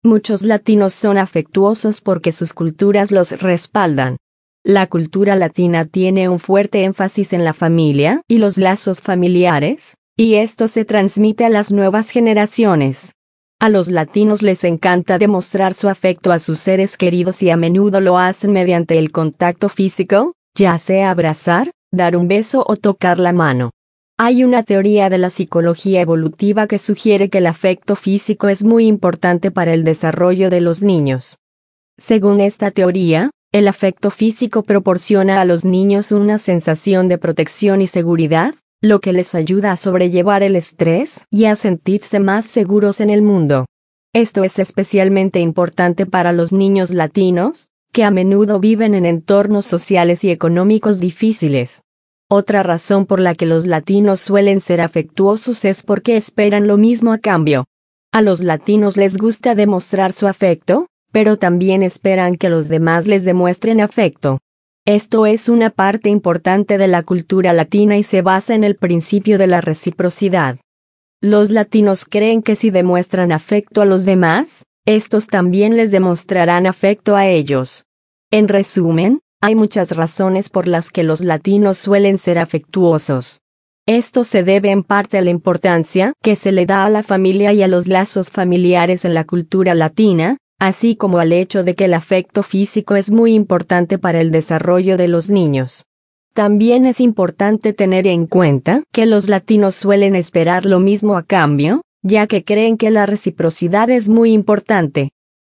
Muchos latinos son afectuosos porque sus culturas los respaldan. La cultura latina tiene un fuerte énfasis en la familia y los lazos familiares, y esto se transmite a las nuevas generaciones. A los latinos les encanta demostrar su afecto a sus seres queridos y a menudo lo hacen mediante el contacto físico, ya sea abrazar, dar un beso o tocar la mano. Hay una teoría de la psicología evolutiva que sugiere que el afecto físico es muy importante para el desarrollo de los niños. Según esta teoría, el afecto físico proporciona a los niños una sensación de protección y seguridad, lo que les ayuda a sobrellevar el estrés y a sentirse más seguros en el mundo. Esto es especialmente importante para los niños latinos, que a menudo viven en entornos sociales y económicos difíciles. Otra razón por la que los latinos suelen ser afectuosos es porque esperan lo mismo a cambio. A los latinos les gusta demostrar su afecto, pero también esperan que los demás les demuestren afecto. Esto es una parte importante de la cultura latina y se basa en el principio de la reciprocidad. Los latinos creen que si demuestran afecto a los demás, estos también les demostrarán afecto a ellos. En resumen, hay muchas razones por las que los latinos suelen ser afectuosos. Esto se debe en parte a la importancia que se le da a la familia y a los lazos familiares en la cultura latina, así como al hecho de que el afecto físico es muy importante para el desarrollo de los niños. También es importante tener en cuenta que los latinos suelen esperar lo mismo a cambio, ya que creen que la reciprocidad es muy importante.